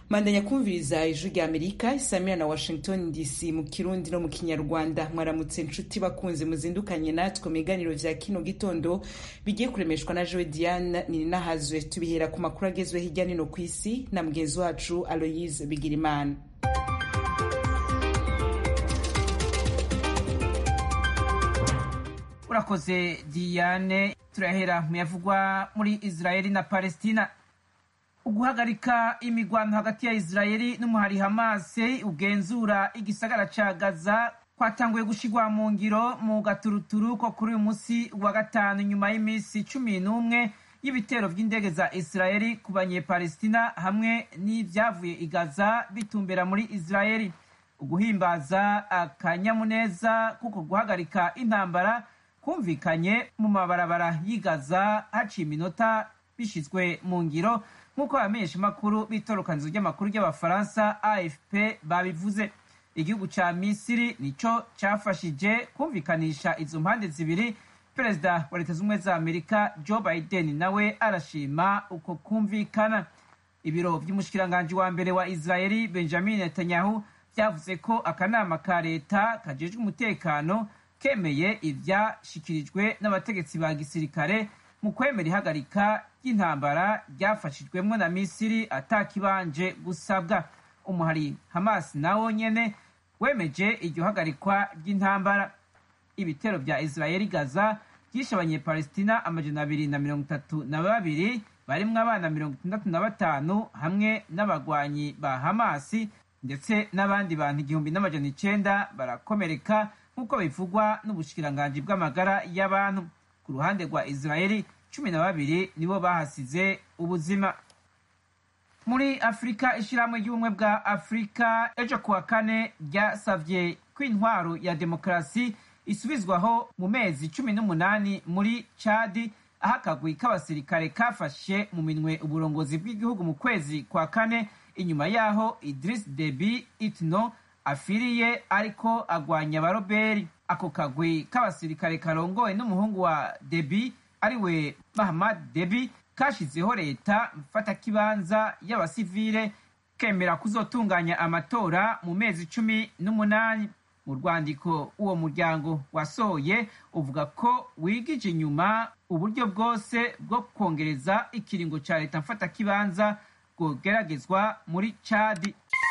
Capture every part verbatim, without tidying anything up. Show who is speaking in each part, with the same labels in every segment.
Speaker 1: Mandanya kumviriza ijwi rya Amerika isamira na Washington D C mu Kirundi no mu Kinyarwanda. Mwaramutse nshuti bakunze muzindukanye natwe miganiro vya kino gitondo bigiye kuremeshwa na Joe Diane Nininahazwe. Tubihera ku makuru agezwe hirya no kw'isi na mugenzi wacu Aloise Bigirimana.
Speaker 2: Urakoze Diane. Turahera muyavugwa muri Israeli na Palestina. Uguhagarika imigwano hagati ya Israeli n'umuhari Hamas ugenzura igisagara ca Gaza kwatanguye gushigwa mu ngiro mu gaturuturu ko kuri uyu musi wa gatanu nyuma y'imisi cumi n'umwe y'ibitero vy'indege za Israeli ku banyepalestina hamwe n'ivyavuye i Gaza bitumbera muri Israeli. Uguhimbaza akanyamuneza kuko guhagarika intambara kumvikanye mu mabarabara y'i Gaza haciye iminota bishizwe mu ngiro nk'uko abamenyesha makuru b'itorokanizo ry'amakuru ry'abafaransa A F P babivuze. Igihugu ca Misiri nico cafashije kumvikanisha izo mpande zibiri. Perezida wa Leta Zunze za Amerika Joe Biden nawe arashima uko kumvikana. Ibiro vy'umushikiranganji wa mbere wa Israeli Benjamin Netanyahu vyavuze ko akanama ka leta kajejwe umutekano kemeye ivyashikirijwe n'abategetsi ba gisirikare mu kwemera ihagarika ry'intambara ryafashijwemwo na Misiri atakibanje gusabwa. Umuhari Hamas nawo nyene wemeje iryo hagarikwa ry'intambara. Ibitero vya Israeli Gaza vyishe abanyepalestina amajana abiri na mirongo itatu na babiri barimwo abana mirongo itandatu na batanu hamwe n'abagwanyi ba Hamas ndetse n'abandi bantu igihumbi n'amajana icenda barakomereka nk'uko bivugwa n'ubushikiranganji bw'amagara y'abantu. Ku ruhande rwa Israeli cumi na babiri nibo bahasize ubuzima. Muri Afrika, ishirahamwe ry'ubumwe bwa Afrika ejo kuwa kane ryasavye ko intwaro ya demokarasi isubizwaho mu mezi cumi n'umunani muri Chad, aho akagwi k'abasirikare kafashe mu minwe uburongozi bw'igihugu mu kwezi kwa kane inyuma yaho Idris Deby Itno afiriye ariko agwanya abaroberi. Ako kagwi k'abasirikare karongoye n'umuhungu wa Deby ariwe Mahamad Deby kashizeho leta mfatakibanza y'abasivile kemera kuzotunganya amatora mu mezi cumi n'umunani. Mu rwandiko uwo muryango wasohoye uvuga ko wigije inyuma uburyo bwose bwo kongereza ikiringo ca leta mfatakibanza bwogeragezwa muri Chad.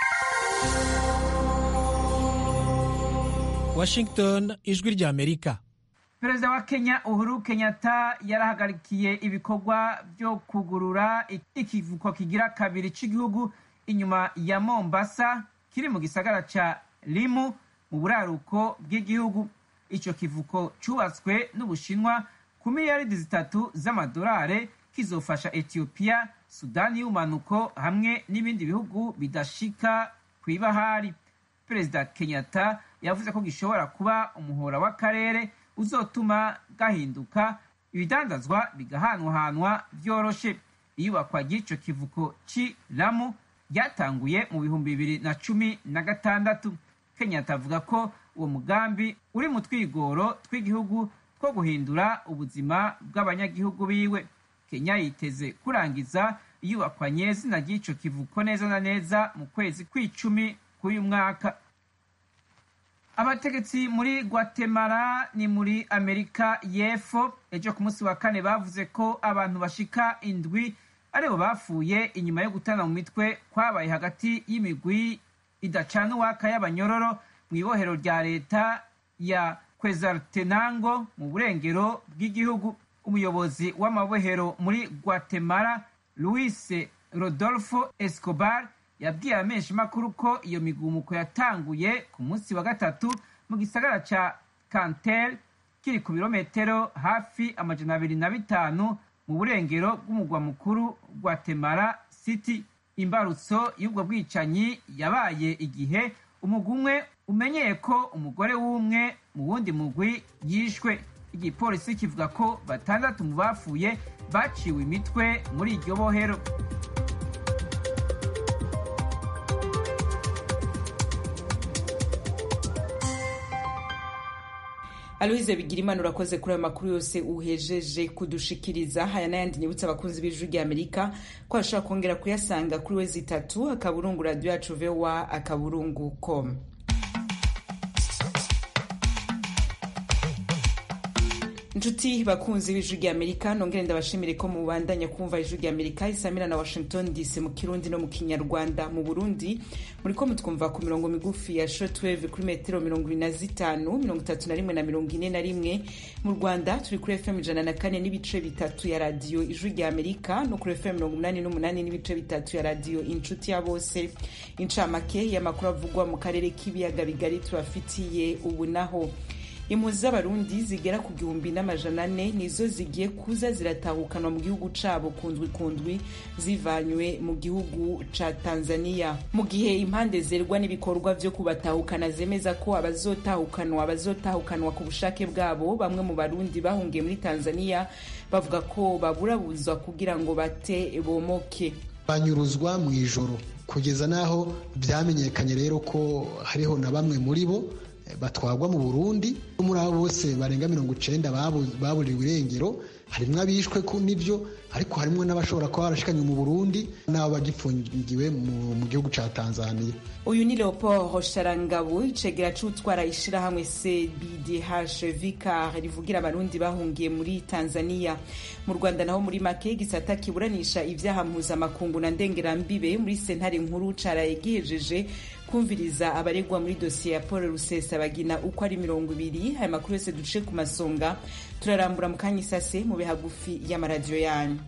Speaker 3: Washington, ijwi rya Amerika.
Speaker 2: Perezida wa Kenya Uhuru Kenyatta yarahagarikiye ibikorwa byo kugurura ikivuko kigira kabiri c'igihugu inyuma ya Mombasa kiri mu gisagara ca Limu mu buraruko bw'igihugu. Ico kivuko cubatswe n'Ubushinwa ku miliyaridi zitatu z'amadolari kizofasha Ethiopia, Sudani y'umanuko hamwe n'ibindi bihugu bidashika kw'ibahari. Perezida Kenyatta yavuze ko gishobora kuba umuhora w'akarere uzotuma gahinduka ibidandazwa bigahanwahanwa vyoroshe. Iyubakwa ry'ico kivuko ci Lamu ryatanguye mu bihumbi bibiri na cumi na gatandatu. Kenyatta avuga ko uwo mugambi uri mu twigoro tw'igihugu two guhindura ubuzima bw'abanyagihugu biwe. Kenya yiteze kurangiza iyubakwa nyezina ry'ico kivuko neza na neza mu kwezi kw'icumi k'uyu mwaka. Abategetsi muri Guatemala ni muri Amerika y'Epfo ejo ku munsi wa kane bavuze ko abantu bashika indwi aribo bapfuye inyuma yo gutana mu mitwe kwabaye hagati y'imigwi idacana uwaka y'abanyororo mu ibohero rya leta ya Quetzaltenango mu burengero bw'igihugu. Umuyobozi w'amabohero muri Guatemala Luis Rodolfo Escobar yabwiye abamenyesha makuru ko iyo migumuko yatanguye ku munsi wa gatatu mu gisagara ca Cantel kiri ku birometero hafi amajana abiri na bitanu mu burengero bw'umugwa mukuru Guatemala City. Imbarutso y'ubwo bwicanyi yabaye igihe umugwi umwe umenyeye ko umugore w'umwe mu wundi mugwi yishwe. Igipolisi kivuga ko batandatu mu bapfuye baciwe imitwe muri iryo bohero.
Speaker 1: Aloise Bigirimana urakoze kuri ayo makuru yose uhejeje kudushikiriza. Haya n'ayandi nibutsa abakunzi b'Ijwi ry'Amerika ko bashobora kongera kuyasanga kuri wezi itatu akaburungu radio yacu voa akaburungu com. Njuti bakunzi b'Ijwi ry'Amerika nongere ndabashimire ko mubandanya kumva Ijwi ry'Amerika isamira na Washington D C mu Kirundi no mu Kinyarwanda. Mu Burundi muriko mutwumva ku mirongo migufi ya shortwave kuri metero mirongo ibiri na zitanu, mirongo itatu na rimwe na mirongo ine na rimwe. Mu Rwanda turi kuri F M ijana na kane n'ibice bitatu ya radio Ijwi ry'Amerika no kuri F M mirongo umunani n'umunani n'ibice bitatu ya radio Inshuti ya Bose. Incamake y'amakuru avugwa mu karere k'ibiyaga bigari turafitiye ubu naho. Impunzi z'abarundi zigera ku gihumbi n'amajana ane nizo zigiye kuza ziratahukanwa mu gihugu cabo kundwi kundwi zivanywe mu gihugu ca Tanzania. Mu gihe impande zerwa n'ibikorwa vyo kubatahukana zemeza ko abazotahukanwa abazotahukanwa ku bushake bwabo, bamwe mu barundi bahungiye muri Tanzania bavuga ko baburabuzwa kugira ngo bate bomoke.
Speaker 4: Banyuruzwa mu ijoro kugeza naho byamenyekanye rero ko hariho na bamwe muri bo batwagwa mu Burundi. Muri abo bose barenga mirongo icenda baburiwe irengero, harimwo abishwe ku nivyo, ariko harimwo n'abashobora kuba barashikanywe mu Burundi n'abo bagifungiwe mu gihugu ca Tanzania.
Speaker 1: Uyu ni Leopold Sharangabo, icegera c'utwara ishirahamwe C B D H Vicar rivugira abarundi bahungiye muri Tanzania. Mu Rwanda naho muri make gisata kiburanisha ivyaha mpuzamakungu na ndengerambibe muri sentare nkuru caraye gihejeje kumviriza abaregwa muri dosiye ya Paul Rusesabagina uko ari mirongo ibiri. Aya makuru yose duce ku masonga turarambura mu kanya isase mu bihagufi y'amaradiyo yanyu.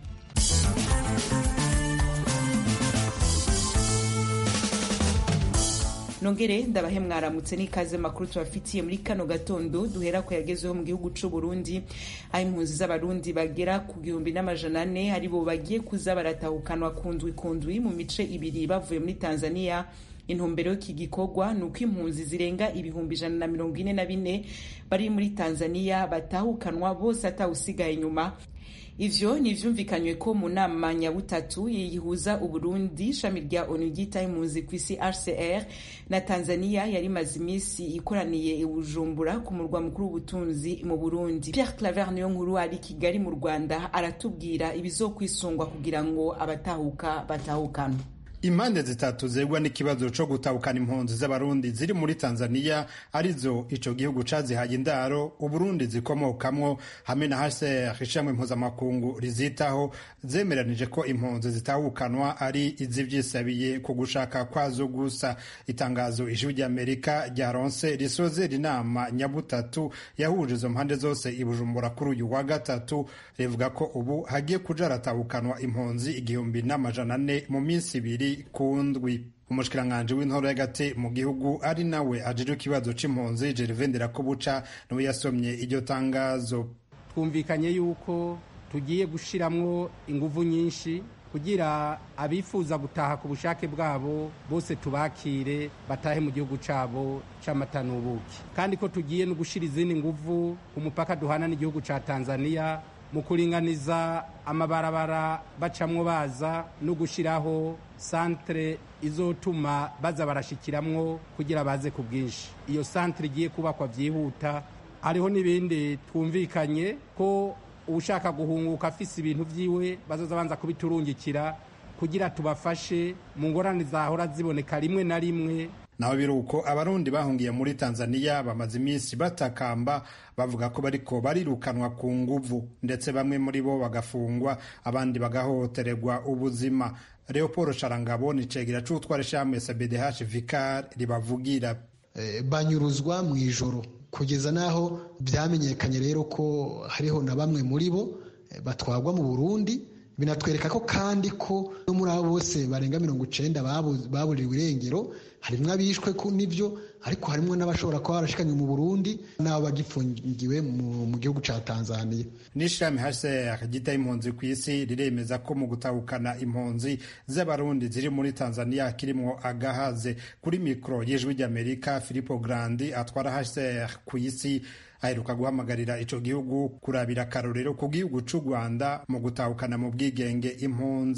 Speaker 1: Nongere ndabahe mwaramutse n'ikaze makuru tubafitiye muri kano gatondo. Duhera ko yagezeho mu gihugu c'u Burundi, aho impunzi z'abarundi bagera ku gihumbi n'amajana ane haribo bagiye kuza baratahukanwa kundwi kundwi mu mice ibiri bavuye muri Tanzania. Intumbero y'iki gikorwa nuko impunzi zirenga ibihumbi ijana na mirongo ine na bine bari muri Tanzania batahukanwa bose atawusigaye inyuma. Ivyo ni vyumvikanywe ko mu nama nyabutatu yihuza Uburundi, shami rya O N U ryitaho impunzi kw'isi H C R na Tanzania yari maze imisi ikoraniye i Bujumbura ku murwa mukuru w'ubutunzi mu Burundi. Pierre Claver niyo nkuru ari Kigali mu Rwanda aratubwira ibizokwisungwa kugira ngo abatahuka batahukanwe.
Speaker 5: Impande zitatu zegwa n'ikibazo co gutahukana impunzi z'abarundi ziri muri Tanzania arizo ico gihugu cazihaye indaro Uburundi zikomokamwo hamwe na H C R ishamwe mpuzamakungu rizitaho, zemeranije ko impunzi zitahukanwa ari izivyisabiye ku gushaka kwazo gusa. Itangazo Ijwi ry'Amerika ryaronse risoze inama nyabutatu yahuje izo mpande zose i Bujumbura kuri uyu wa gatatu rivuga ko ubu hagiye kuja ratahukanwa impunzi igihumbi n'amajana ane mu minsi ibiri kundwi. Umushikiranganje w'intoro y'agati mu gihugu ari nawe ajejwe ikibazo c'impunzi Gervais Ndirakobuca niwe yasomye iryo tangazo.
Speaker 6: Twumvikanye yuko tugiye gushiramwo inguvu nyinshi kugira abifuza gutaha ku bushake bwabo bose tubakire batahe mu gihugu cabo c'amata n'ubuki, kandi ko tugiye no gushira izindi nguvu ku mupaka duhana n'igihugu ca Tanzania mu kuringaniza amabarabara bacamwo baza no gushiraho santre izotuma baza barashikiramwo kugira baze ku bwinshi. Iyo santre igiye kubakwa vyihuta. Hariho n'ibindi twumvikanye ko ushaka guhunguka afise ibintu vyiwe bazoza banza kubiturungikira kugira tubafashe mu ngorane zahora ziboneka rimwe na rimwe.
Speaker 5: Naho biruko abarundi bahungiye muri Tanzania bamaze imisi batakamba bavuga ko bariko barirukanwa ku nguvu, ndetse bamwe muri bo bagafungwa abandi bagahotererwa ubuzima. Leopold Sharangabo ni cegera c'utwara ishami C B D H Vicar ribavugira.
Speaker 4: E, banyuruzwa mu ijoro kugeza naho byamenyekanye rero ko hariho na bamwe muri bo e, batwagwa mu Burundi. Binatwereka ko kandi ko no muri abo bose barenga mirongo icenda baburiwe irengero, harimwo abishwe ku nivyo, ariko harimwo n'abashobora kuba barashikanywe mu Burundi n'abo bagifungiwe mu gihugu ca Tanzania.
Speaker 5: N'ishami H C R ryitaho impunzi kw'isi riremeza ko mu gutahukana impunzi z'abarundi ziri muri Tanzania kirimwo agahaze. Kuri mikro y'Ijwi ry'Amerika, Filippo Grandi atwara H C R kw'isi aheruka guhamagarira ico gihugu kurabira akarorero ku gihugu c'u Rwanda mu gutahukana mu bwigenge impunzi.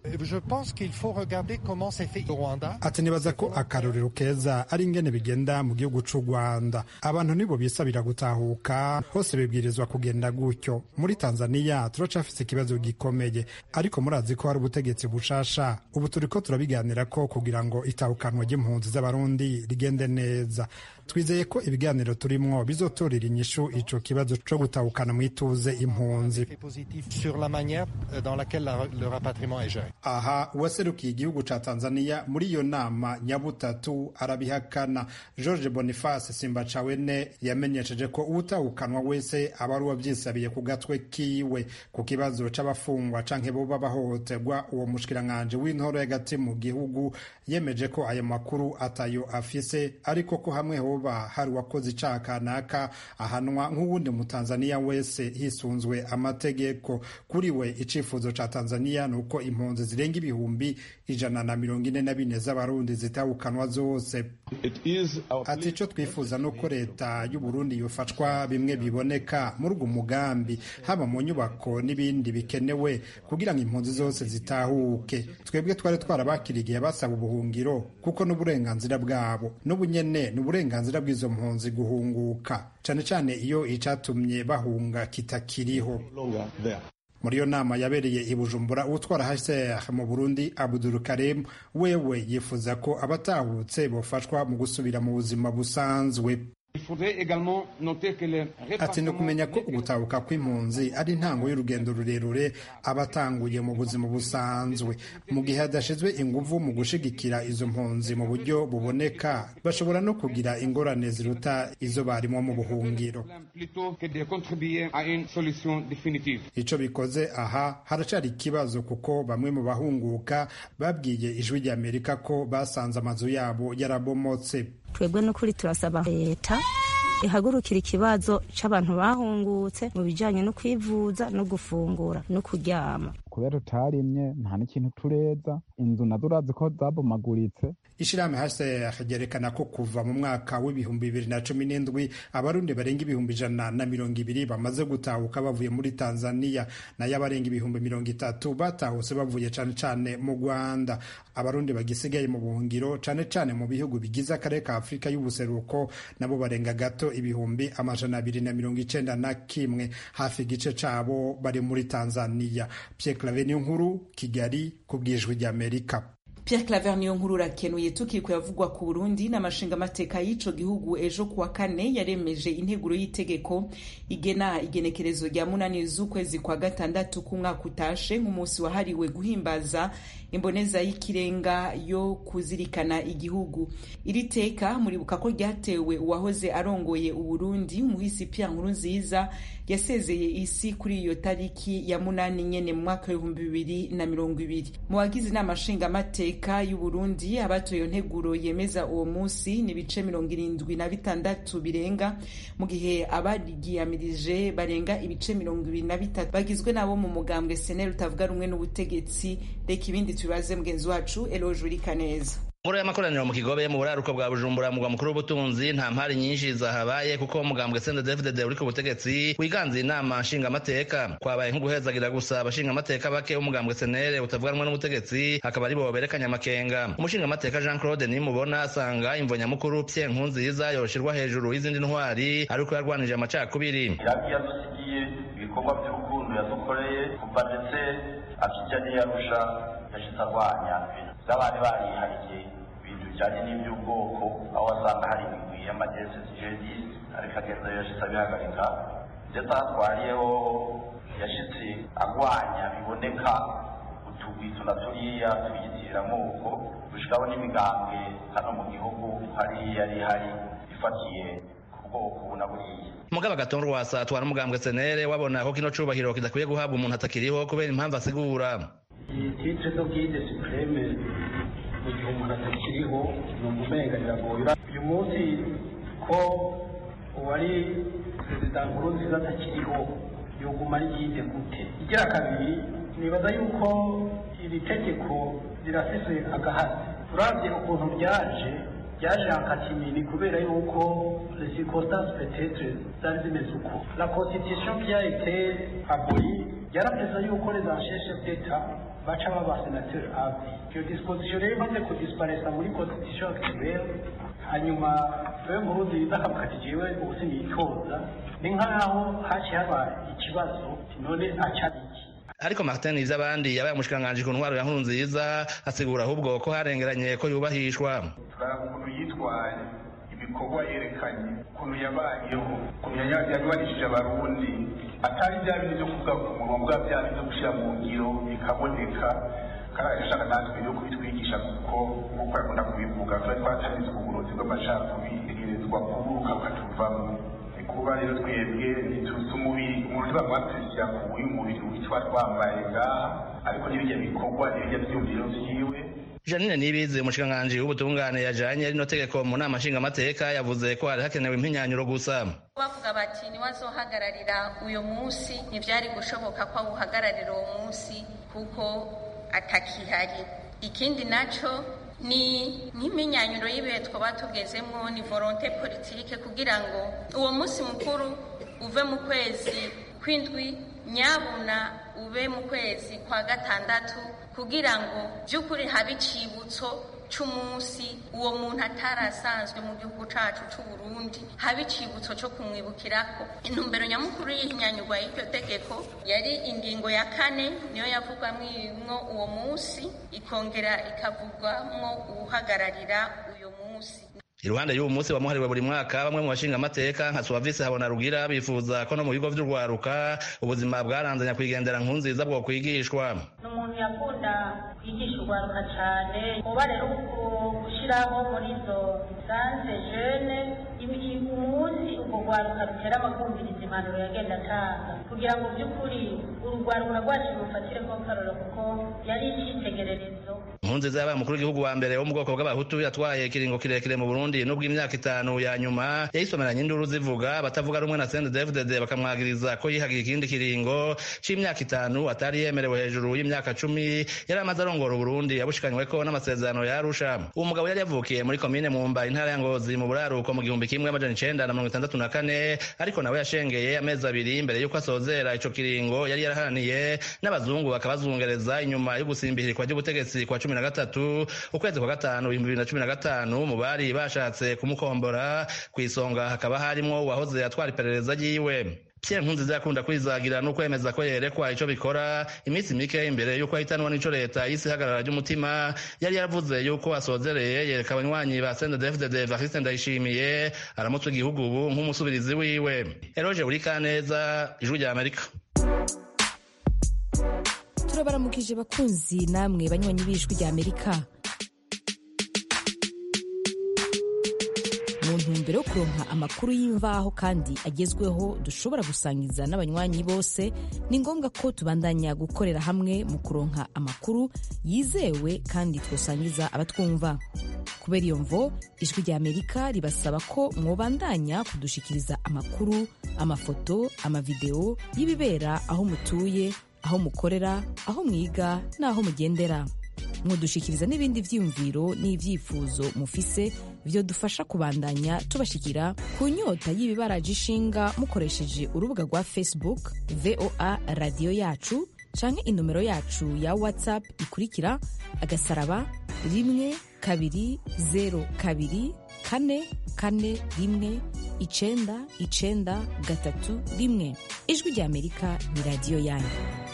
Speaker 7: Je pense qu'il faut regarder comment c'est fait au Rwanda.
Speaker 5: Ati nibaza ko akarorero keza ari ingene bigenda mu gihugu c'u Rwanda. Abantu nibo bisabira gutahuka, hose bibwirizwa kugenda gutyo. Muri Tanzania turacafise ikibazo gikomeye, ariko murazi ko hari ubutegetsi bushasha. Ubu turiko turabiganira ko kugira ngo itahukanwa ry'impunzi z'abarundi rigende neza. Twizeye ko ibiganiro turimwo bizotorera inyishu ico kibazo co gutahukana mwituze impunzi.
Speaker 7: Sur la manière dans laquelle le rapatriement est géré.
Speaker 5: Aha uwaserukiye igihugu ca Tanzania muri iyo nama nyabutatu arabihakana. George Boniface Simbachawene yamenyesheje ko uwutahukanwa wese aba ari uwavyisabiye ku gatwe kiwe. Ku kibazo c'abafungwa canke boba bahohoterwa, uwo mushikiranganje w'intoro y'agati mu gihugu yemeje ko ayo makuru atayo afise, ariko ko hamwe hoba hari uwakoze icaha kanaka ahanwa nk'uwundi mu Tanzania wese hisunzwe amategeko. Kuri we icifuzo ca Tanzania nuko impunzi zirenga ibihumbi ijana na mirongo ine na bine z'abarundi zitahukanwa zose. Ati ico twifuza nuko leta y'u Burundi yofashwa bimwe biboneka muri ugo mugambi, haba mu nyubako n'ibindi bikenewe kugira ngo impunzi zose zitahuke. Twebwe twari twarabakirigiye basaba ubuhungiro kuko n'uburenganzira bwabo, n'ubu nyene n'uburenganzira bw'izo mpunzi guhunguka, cane cane iyo icatumye bahunga kitakiriho. Muri iyo nama yabereye i Bujumbura, utwara H C R mu Burundi Abdul Karim wewe yifuza ko abatahutse bofashwa mu gusubira mu buzima busanzwe. Ati no kumenya ko ugutahuka kw'impunzi ari intango y'urugendo rurerure abatanguye mu buzima busanzwe. Mu gihe hadashizwe inguvu mu gushigikira izo mpunzi mu buryo buboneka, bashobora no kugira ingorane ziruta izo barimo mu buhungiro. Ico bikoze aha haracari ikibazo kuko bamwe mu bahunguka babwiye Ijwi ry'Amerika ko basanze amazu yabo yarabomotse.
Speaker 8: Twebwe n'ukuri turasaba leta ihagurukira ikibazo c'abantu bahungutse mu bijanye no kwivuza no gufungura no kuryama.
Speaker 9: Kubera tutarimye nta n'ikintu tureza, inzu nazo urazi ko zabomaguritse.
Speaker 5: Ishirahamwe H C R ryerekana ko kuva mu mwaka w'ibihumbi bibiri na cumi n'indwi abarundi barenga ibihumbi ijana na mirongo ibiri bamaze gutahuka bavuye muri Tanzania, nayo abarenga ibihumbi mirongo itatu batahutse bavuye cane cane mu Rwanda. Abarundi bagisigaye mu buhungiro cane cane mu bihugu bigize akarere ka Afrika y'ubuseruko nabo barenga gato ibihumbi amajana abiri na mirongo icenda na kimwe, hafi igice cabo bari muri Tanzania. Pierre Claver Niyonkuru, Kigali, kubw'Ijwi ry'Amerika.
Speaker 1: Pierre Claver Niyonkuru rakenuye tukiko yavugwa ku Burundi n'amashinga mateka y'ico gihugu ejo kuwa kane yaremeje integuro y'itegeko igena igenekerezo rya munani z'ukwezi kwa gatandatu k'umwaka utashe nk'umunsi wahariwe guhimbaza imboneza y'ikirenga yo kuzirikana igihugu. Iri teka muribuka ko ryatewe uwahoze arongoye Uburundi umuhisi Pierre Nkurunziza yasezeye isi kuri iyo tariki ya munani nyene mu mwaka w'ibihumbi bibiri na mirongo ibiri. Mu bagize n'amashinga mateka y'u Burundi abatoye iyo nteguro yemeza uwo munsi ni bice mirongo irindwi na bitandatu birenga, mu gihe abarigiyamirije barenga ibice mirongo ibiri na bitatu bagizwe nabo mu mugambwe S N L utavuga rumwe n'ubutegetsi. Reka ibindi tubaze mugenzi wacu Eloge Urikaneza.
Speaker 10: Muri y'amakoraniro mu Kigobe mu buraruko bwa Bujumbura mugwa mukuru w'ubutunzi nta mpari nyinshi zahabaye kuko umugambwe C N D D F D D uri ku butegetsi wiganze inama nshinga mateka kwabaye nk'uguhezagira gusa abashinga mateka bake umugambwe S N L utavuga rumwe n'ubutegetsi akaba ari bo berekanya amakenga. Umushinga mateka Jean Claude Nimubona asanga imvonya mukuru Pierre Nkurunziza yoshirwa hejuru y'izindi ntwari ariko yarwanije amacakubiri.
Speaker 11: Yadusigiye ibikorwa by'urukundo yadukoreye kuva ndetse akijya n'iyarusha yashitse arwanya z'abari barihariye ibintu bijyanye n'iby'ubwoko, aho wasanga hari imigwi y'amagese jihadiste ariko agenda yashitse abihagarika, ndetse ahatwariyeho yashitse arwanya biboneka utugwi tuna turiya tuyitirira amoko gushikaho n'imigambwe hano mu gihugu hari yari hari ifatiye ku bwoko na buriya.
Speaker 10: Mugaba Gatongo Rwasa atwara umugambwe S N L wabona ko kino cubahiro kidakwiye guhabwa umuntu atakiriho kubera impamvu asigura.
Speaker 12: Titre zo guide supreme mu gihe umuntu atakiriho ni umumenga biragoye. Uyu munsi ko uwari perezida Nkurunziza atakiriho yoguma ari guide gute? Igira kabiri nibaza yuko iri tegeko rirafise agahazi. Turavye ukuntu ryaje ryaje akatimini kubera yuko les circonstances peut-être zari zimeze uko. La constitution qui a été abolie yarapeza yuko les chefs d'État baca baba senateri ave iyo disposition rero imaze kudisparesa muri constitution actuelle hanyuma wewe murundi bidakabukati jewe ubu siniyitoza ni nk'aho haciye haba ikibazo none acabiki.
Speaker 10: Ariko Martin Ivyabandi yabaye umushikiranganji ku ntwaro ya Nkurunziza asigura ahubwo ko harengeranye ko yubahishwa.
Speaker 13: Turaba ukuntu yitwaye, ibikorwa yerekanye, ukuntu yabayeho, ukuntu yabanishije abarundi, atari bya bintu byo kuvuga ku munwa bwa bya bintu byo gushyira mu ngiro bikaboneka, kandi agashaka natwe yo kubitwigisha kuko nk'uko yakunda kubivuga twari twatanize uburozi bw'amacakubiri tegerezwa kuburuka bukatuvamo. Kuba rero twebwe ntituzi umubiri umuntu bamwatwishyira ku uyu mubiri witwa twambaye ngaha ariko n'ibijya bikorwa n'ibijya byumviro vyiwe.
Speaker 10: Janine Nibizi umushikiranganji w'ubutungane yajanye rino tegeko mu nama nshingamateka yavuze ko hari hakenewe impinyanyuro gusa.
Speaker 14: Bavuga bati niwazohagararira uyo munsi ntivyari gushoboka ko awuhagararira uwo munsi kuko atakihari. Ikindi naco ni nk'iminyanyuro y'ibihe twaba tugezemwo ni volonté politique kugira ngo uwo munsi mukuru uve mu kwezi kw'indwi nyabuna ube mu kwezi kwa gatandatu kugira ngo by'ukuri habe icibutso c'umunsi uwo muntu atarasanzwe mu gihugu cacu c'u Burundi habe icibutso co kumwibukirako. Intumbero nyamukuru y'ihinyanyurwa y'iryo tegeko yari ingingo ya kane niyo yavugwamwo uwo munsi ikongera ikavugwamwo uhagararira uyo munsi.
Speaker 10: Iruhande y'uwo munsi wamuhariwe buri mwaka bamwe mu bashinga amateka nka Suavisi Habona Rugira bifuza ko no mu bigo vy'urwaruka ubuzima bwaranze nyakwigendera Nkurunziza bwo kwigishwa.
Speaker 15: N'umuntu yakunda kwigisha urwaruka cyane kuba rero gushiraho muri zo sanse jeune umunsi ubwo rwaruka rutera amakumviriza impanuro yagenda atanga kugira ngo by'ukuri urugwaruka rwacu rufatire ko karoro kuko yari icyitegererezo.
Speaker 10: Nkurunziza yabaye umukuru w'igihugu wa mbere wo mu bwoko bw'abahutu yatwaye ikiringo kirekire mu Burundi nubwo imyaka itanu ya nyuma yayisomeranye induru zivuga batavuga rumwe na C N D D F D D bakamwagiriza ko yihagiye ikindi kiringo c'imyaka itanu atari yemerewe hejuru y'imyaka cumi yari amaze arongora Burundi yabushikanyweko n'amasezerano ya Arusha. Uwo mugabo yari yavukiye muri komine Mumba intara ya Ngozi mu buraruko mu gihumbi kimwe amajana icenda na mirongo itandatu na kane ariko nawe yashengeye amezi abiri imbere y'uko asozera ico kiringo yari yaraharaniye n'abazungu bakabazungereza inyuma yo gusimbihirikwa ry'ubutegetsi kwa cumi na gatatu ukwezi kwa gatanu ibihumbi bibiri na cumi na gatanu mu bari bashatse kumukombora kw'isonga hakaba harimwo uwahoze atwara iperereza ryiwe. Pierre Nkurunziza yakunda kwizagira no kwemeza ko yerekwa ico bikora iminsi mike imbere yuko ahitanwa n'ico leta y'isi hagarara ry'umutima yari yaravuze yuko asozereye yereka abanywanyi ba C N D D F D D Evariste Ndayishimiye aramutse igihugu ubu nk'umusubirizi wiwe. Eroge Urikaneza, Ijwi rya Amerika.
Speaker 16: Turabaramukije bakunzi namwe banywanyi b'Ijwi rya Amerika. Mu ntumbero yo kuronka amakuru y'imvaho kandi agezweho dushobora gusangiza n'abanywanyi bose ni ngombwa ko tubandanya gukorera hamwe mu kuronka amakuru yizewe kandi twosangiza abatwumva. Kubera iyo mvo Ijwi rya Amerika ribasaba ko mwobandanya kudushikiriza amakuru, amafoto, amavideo y'ibibera aho mutuye, aho mukorera, aho mwiga n'aho mugendera. Mudushikiriza n'ibindi vyiyumviro n'ivyifuzo mufise vyo dufasha kubandanya tubashikira ku nyota y'ibibaraje ishinga mukoresheje urubuga rwa Facebook V O A Radio Yacu canke inomero yacu ya WhatsApp ikurikira agasaraba rimwe kabiri zero kabiri kane kane rimwe icenda icenda gatatu rimwe. Ijwi rya Amerika ni radio yanyu.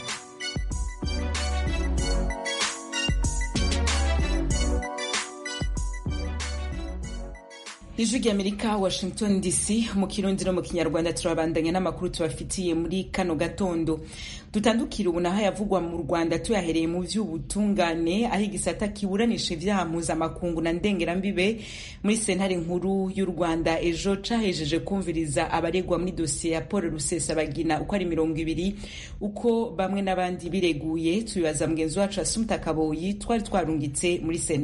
Speaker 1: Ijwi rya Amerika, Washington D C, mu Kirundi no mu Kinyarwanda turabandanya n'amakuru tubafitiye muri kano gatondo. Dutandukira ubu naho yavugwa mu Rwanda tuyahereye mu vy'ubutungane aho igisata kiburanisha ivyaha mpuzamakungu na ndengerambibe muri sentare nkuru y'u Rwanda ejo cahejeje kumviriza abaregwa muri dosiye ya Paul Rusesabagina uko ari mirongo ibiri uko bamwe n'abandi bireguye. Tubibaza mugenzi wacu Assumpta Kaboyi twari twarungitse muri sentare.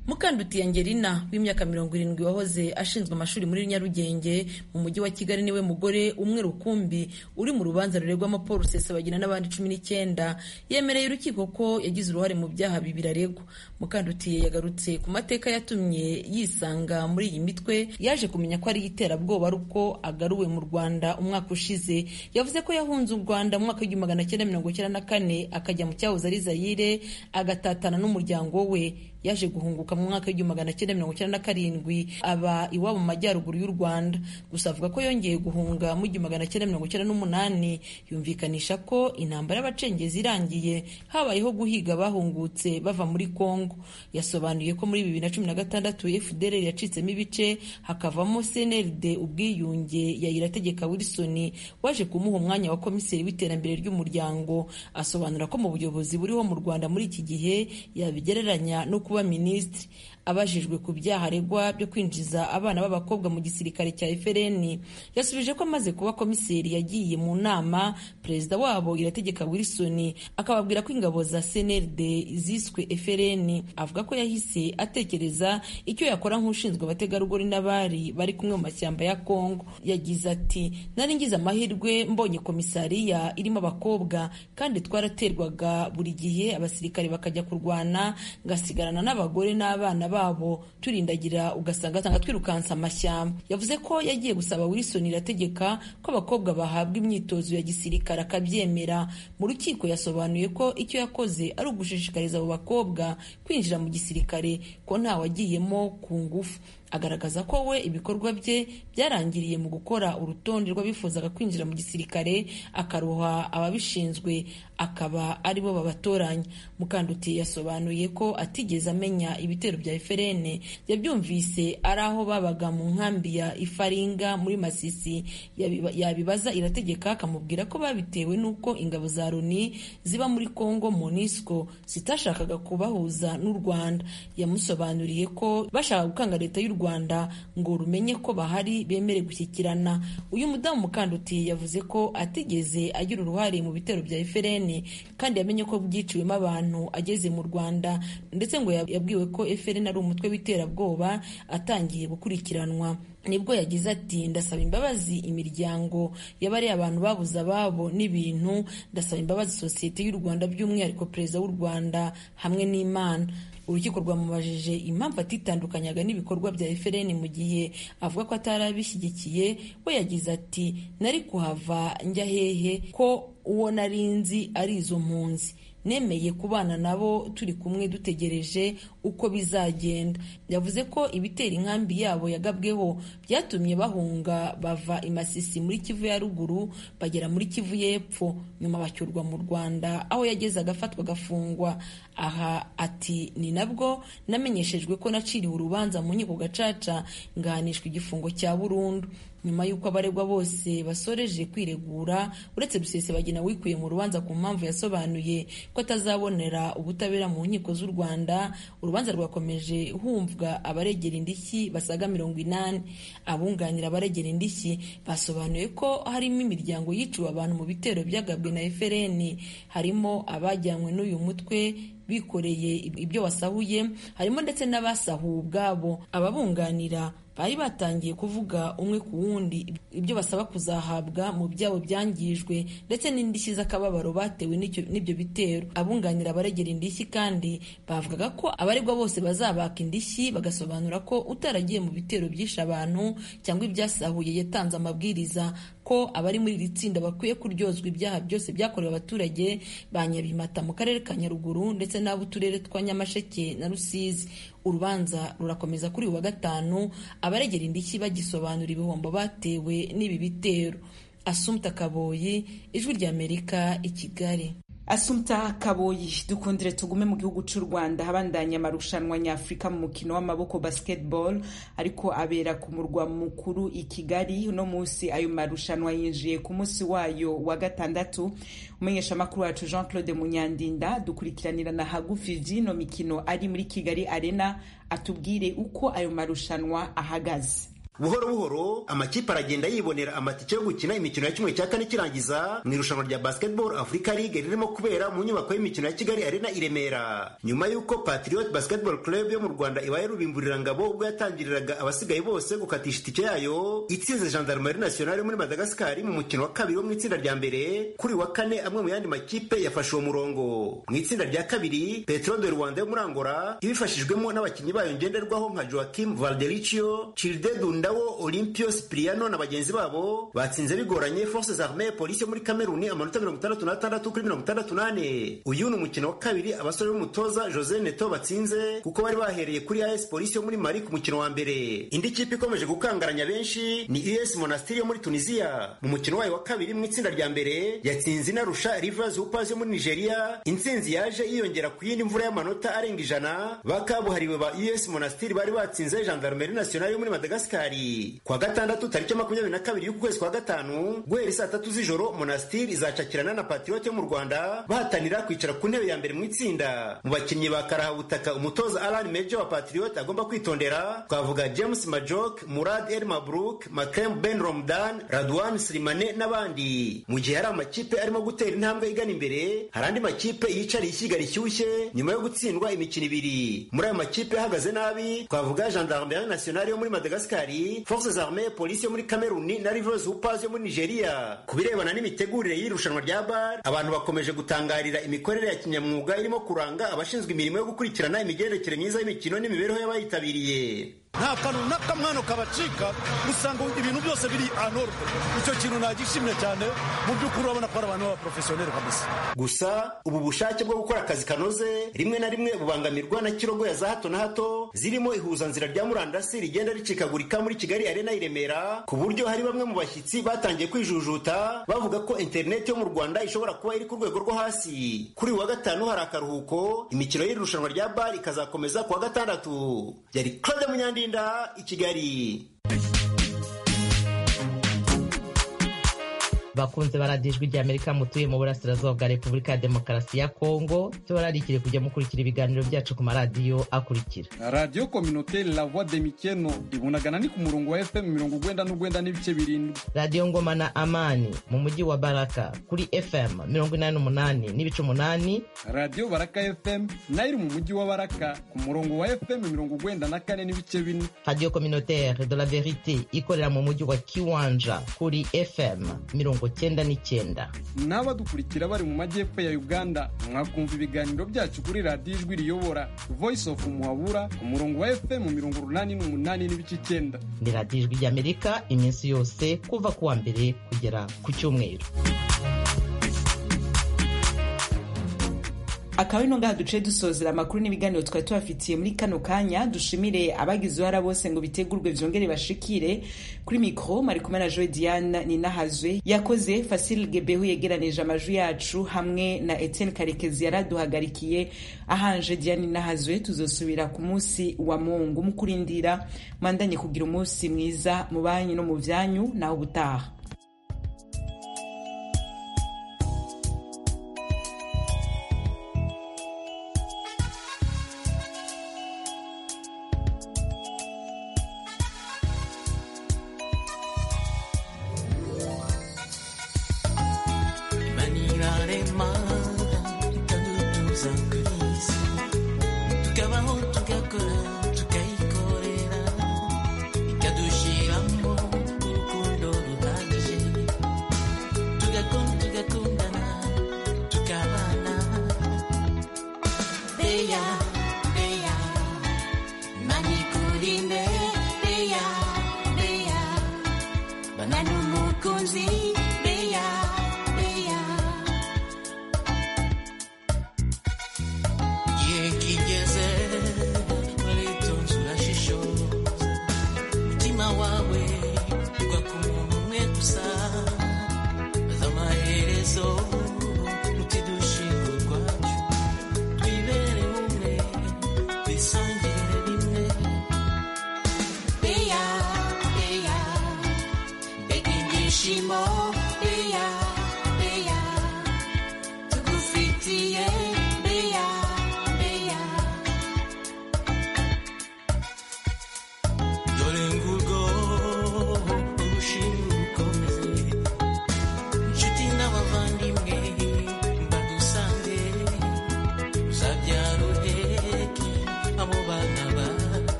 Speaker 17: Mukandutiye Angelina w'imyaka mirongo irindwi wahoze ashinzwe amashuri muri Nyarugenge mu mujyi wa Kigali niwe mugore umwe rukumbi uri mu rubanza ruregwamo Paul Rusesabagina n'abandi cumi n'icyenda yemereye urukiko ko yagize uruhare mu byaha bibiri aregwa. Mukandutiye yagarutse ku mateka yatumye yisanga muri iyi mitwe, yaje kumenya ko ari iterabwoba ruko agaruwe mu Rwanda umwaka ushize. Yavuze ko yahunze u Rwanda mu mwaka w'igihumbi magana cyenda mirongo icyenda na kane akajya mu cyahoze ari Zaire agatatana n'umuryango we. Yaje guhunguka mu mwaka w'igihumbi magana cyenda mirongo icyenda na karindwi aba iwabo mu majyaruguru y'u Rwanda. Gusa avuga ko yongeye guhunga mu gihumbi magana cyenda mirongo icyenda n'umunani, yumvikanisha ko intambara y'abacengezi irangiye habayeho guhiga bahungutse bava muri Kongo. Yasobanuye ko muri bibiri na cumi na gatandatu F D L R yacitsemo ibice hakavamo C N L D ubwiyunge ya Irategeka Wilson waje kumuha umwanya wa komiseri w'iterambere ry'umuryango. Asobanura ko mu buyobozi buriho mu Rwanda muri iki gihe yabigereranya no kuba minisitiri. Abajijwe ku byaha aregwa byo kwinjiza abana b'abakobwa mu gisirikare cya F R N, yasubije ko amaze kuba komiseri yagiye mu nama perezida wabo Irategeka Wilson akababwira ko ingabo za C N L D ziswe F R N. Avuga ko yahise atekereza icyo yakora nk'ushinzwe abategarugori n'abari bari kumwe mu mashyamba ya Kongo. Yagize ati, nari ngize amahirwe mbonye komisariya irimo abakobwa kandi twaraterwaga buri gihe abasirikare bakajya kurwana, ngasigarana n'abagore n'abana babo turindagira ugasanga sanga twirukansa amashyamba. Yavuze ko yagiye gusaba Wilson Irategeka ko abakobwa bahabwa imyitozo ya gisirikare akabyemera. Mu rukiko yasobanuye ko icyo yakoze ari ugushishikariza abo bakobwa kwinjira mu gisirikare, ko nta wagiyemo ku ngufu. Agaragaza ko we ibikorwa bye byarangiriye mu gukora urutonde rw'abifuzaga kwinjira mu gisirikare akaruha ababishinzwe akaba aribo babatoranya. Mukandutiye yasobanuye ko atigeze amenya ibitero bya F R N, yabyumvise ari aho babaga mu nkambi ya Ifaringa muri Masisi. Yabibaza Irategeka akamubwira ko babitewe n'uko ingabo za Loni ziba muri Kongo MONUSCO zitashakaga kubahuza n'u Rwanda. Yamusobanuriye ko bashaka gukanga leta y'u Rwanda ngo rumenye ko bahari bemere gushyikirana. Uyu mudamu Mukandutiye yavuze ko atigeze agira uruhare mu bitero bya F R N kandi yamenye ko byiciwemo abantu ageze mu Rwanda, ndetse ngo yabwiwe ko F R N ari umutwe w'iterabwoba atangiye gukurikiranwa. Nibwo yagize ati, ndasaba imbabazi imiryango y'abari abantu babuze ababo n'ibintu, ndasaba imbabazi sosiyete y'u Rwanda by'umwihariko perezida w'u Rwanda hamwe n'Imana. Urukiko rwamubajije impamvu atitandukanyaga n'ibikorwa bya F R N mu gihe avuga ko atarabishyigikiye. We yagize ati, nari kuhava njya hehe ko uwo narinzi ari izo mpunzi, nemeye kubana nabo turi kumwe dutegereje uko bizagenda. Yavuze ko ibitera inkambi yabo yagabweho byatumye bahunga bava imasisi muri Kivu ya ruguru bagera muri Kivu y'epfo, nyuma bacyurwa mu Rwanda aho yageze agafatwa gafungwa. Aha ati, ni nabwo namenyeshejwe ko naciriwe urubanza mu nkiko gacaca ngahanishwa igifungo cya burundu. Nyuma y'uko abaregwa bose basoreje kwiregura, uretse Rusesabagina wikuye mu rubanza ku mpamvu yasobanuye ko atazabonera ubutabera mu nkiko z'u Rwanda, urubanza rwakomeje humvwa abaregera indishyi basaga mirongo inani. Abunganira abaregera indishyi basobanuye ko harimo imiryango yiciwe abantu mu bitero byagabwe na F R N, harimo abajyanywe n'uyu mutwe bikoreye ibyo wasahuye, harimo ndetse n'abasahuwe ubwabo. Ababunganira bari batangiye kuvuga umwe ku wundi ibyo basaba kuzahabwa mu byabo byangijwe ndetse n'indishyi z'akababaro batewe n'ibyo bitero. Abunganira abaregera indishyi kandi bavugaga ko abaregwa bose bazabaka indishyi, bagasobanura ko utaragiye mu bitero byishe abantu cyangwa ibyasahuye yatanze amabwiriza ko abari muri iri tsinda bakwiye kuryozwa ibyaha byose byakorewe abaturage ba Nyabimata mu karere ka Nyaruguru ndetse n'ab'uturere twa Nyamasheke na Rusizi. Urubanza rurakomeza kuri uyu wa gatanu, abaregera indishyi bagisobanura ibihombo batewe n'ibi bitero. Assumpta Kaboyi, Ijwi ry'Amerika, i Kigali.
Speaker 1: Assumpta Kaboyi. Dukundire tugume mu gihugu cy'u Rwanda, habandanya amarushanwa nyafurika mu mukino w'amaboko basketball ariko abera ku murwa mukuru i Kigali. Uno munsi ayo marushanwa yinjiye ku munsi wayo wa gatandatu. Umenyesha makuru wacu Jean Claude Munyandinda dukurikiranira na hagufi vyino mikino ari muri Kigali Arena atubwire uko ayo marushanwa ahagaze.
Speaker 18: buhoro buhoro amakipe aragenda yibonera amatike yo gukina imikino ya kimwe cya kane kirangiza mu irushanwa rya Basketball Africa League ririmo kubera mu nyubako y'imikino ya Kigali Arena i Remera. Nyuma y'uko Patriot Basketball Club yo mu Rwanda ibaye rubimburira ngabo ubwo yatangiriraga abasigaye bose gukatisha itike yayo, itsinze Gendarmerie Nationale muri Madagascar mu mukino wa kabiri wo mu itsinda rya mbere, kuri wa kane amwe mu yandi makipe yafashe uwo murongo. Mu itsinda rya kabiri, Petro de Rwanda yo muri Angola ibifashijwemo n'abakinnyi bayo ngenderwaho nka Joaquim Valdericio, Childe Dundawo, Olympio Cipriano na bagenzi babo batsinze bigoranye Forces Armées Police muri Cameroon amanota mirongo itandatu n'atandatu kuri mirongo itandatu n'ane. Uyu ni umukino wa kabiri abasore b'umutoza Jose Neto batsinze kuko bari bahereye kuri A S Police yo muri Mali ku mukino wa mbere. Indi kipe ikomeje gukangaranya benshi ni U S Monastir yo muri Tunisia. Mu mukino wayo wa kabiri mu itsinda rya mbere yatsinze inarusha Rivers Hoopers yo muri Nigeria. Intsinzi yaje yiyongera ku yindi mvura y'amanota arenga ijana bakabuhariwe ba U S Monastir bari batsinze Gendarmerie Nationale yo muri Madagascar. Kwa gatandatu tariki makumyabiri na kabiri y'ukwezi kwa gatanu guhera saa tatu z'ijoro Monastir izacakirana na Patriot yo mu Rwanda bahatanira kwicara ku ntebe ya mbere mu itsinda. Mu bakinnyi ba karahabutaka umutoza Alan Mejo wa Patriot agomba kwitondera twavuga James Majok, Murad El Mabruk, Makrem Ben Romdan, Radwan Slimane n'abandi. Mu gihe hari amakipe arimo gutera intambwe igana imbere, hari andi makipe yicariye ishyiga rishyushye nyuma yo gutsindwa imikino ibiri. Muri ayo makipe ahagaze nabi twavuga Gendarmerie Nationale yo muri Madagascar, Forces Armées Police yo muri Cameroon na Rivers Hoopers yo muri Nigeria. Kubirebana n'imitegurire y'irushanwa rya bar, abantu bakomeje gutangarira imikorere ya kinyamwuga irimo kuranga abashinzwe imirimo yo gukurikirana imigendekere myiza y'imikino n'imibereho y'abayitabiriye.
Speaker 19: nta kantu n'akamwano kabacika, usanga ibintu byose biri anordo. Icyo kintu nagishimye cyane, mu by'ukuri urabona ko ari abantu b'abaprofesiyoneri kabisa.
Speaker 18: Gusa ubu bushake bwo gukora akazi kanoze rimwe na rimwe bubangamirwa na kirogoya za hato na hato zirimo ihuzanzira rya murandasi rigenda ricikagurika muri Kigali Arena i Remera, ku buryo hari bamwe mu bashyitsi batangiye kwijujuta bavuga ko internet yo mu Rwanda ishobora kuba iri ku rwego rwo hasi. Kuri wa gatanu hari akaruhuko, imikino y'irushanwa rya bar ikazakomeza ku wa gatandatu. Yari Claude Munyandi i Kigali.
Speaker 20: bakunze baradijwe rya Amerika mutuye mu burasirazuba bwa Repubulika ya Demokarasi ya Kongo, tubararikire kujya mukurikira ibiganiro byacu ku maradiyo akurikira:
Speaker 21: Radio Communautaire La Voix de Mikeno ibunagana ni ku murongo wa F M mirongo ugwenda n'ugwenda n'ibice birindwi.
Speaker 20: Radio Ngoma na Amani mu mujyi wa Baraka kuri F M mirongo inani n'umunani n'ibice umunani.
Speaker 21: Radio Baraka F M nayo mu mujyi wa Baraka ku murongo wa F M mirongo ugwenda na kane n'ibice bine.
Speaker 20: Radio Communautaire de la Verite ikorera mu mujyi wa Kiwanja kuri F M mirongo cyenda n'icyenda.
Speaker 21: N'abadukurikira bari mu majyepfo ya Uganda mwakumva ibiganiro byacu kuri Radio Ijwi Riyobora Voice of Muhabura ku murongo wa F M mirongo urunani n'umunani n'ibice icyenda.
Speaker 20: Ni Radio Ijwi ry'Amerika iminsi yose kuva kuwa mbere kugera ku cyumweru.
Speaker 1: akaba ino ngaha duce dusozera amakuru n'ibiganiro twari tubafitiye muri kano kanya. Dushimire abagize uruhara bose ngo bitegurwe vyongere bashikire. Kuri mikro mari kumwe na Joy Diane Ninahazwe, yakoze Fasil Gebehu yegeranije amajwi yacu hamwe na Etienne Karekezi yaraduhagarikiye. Ahanje Diane Ninahazwe, tuzosubira ku munsi wa Mungu. Mukurindira mandanye kugira umunsi mwiza mu banyu no mu vyanyu naho butaha.
Speaker 22: Dole ngurgo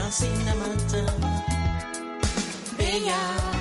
Speaker 3: sinamata. Bella.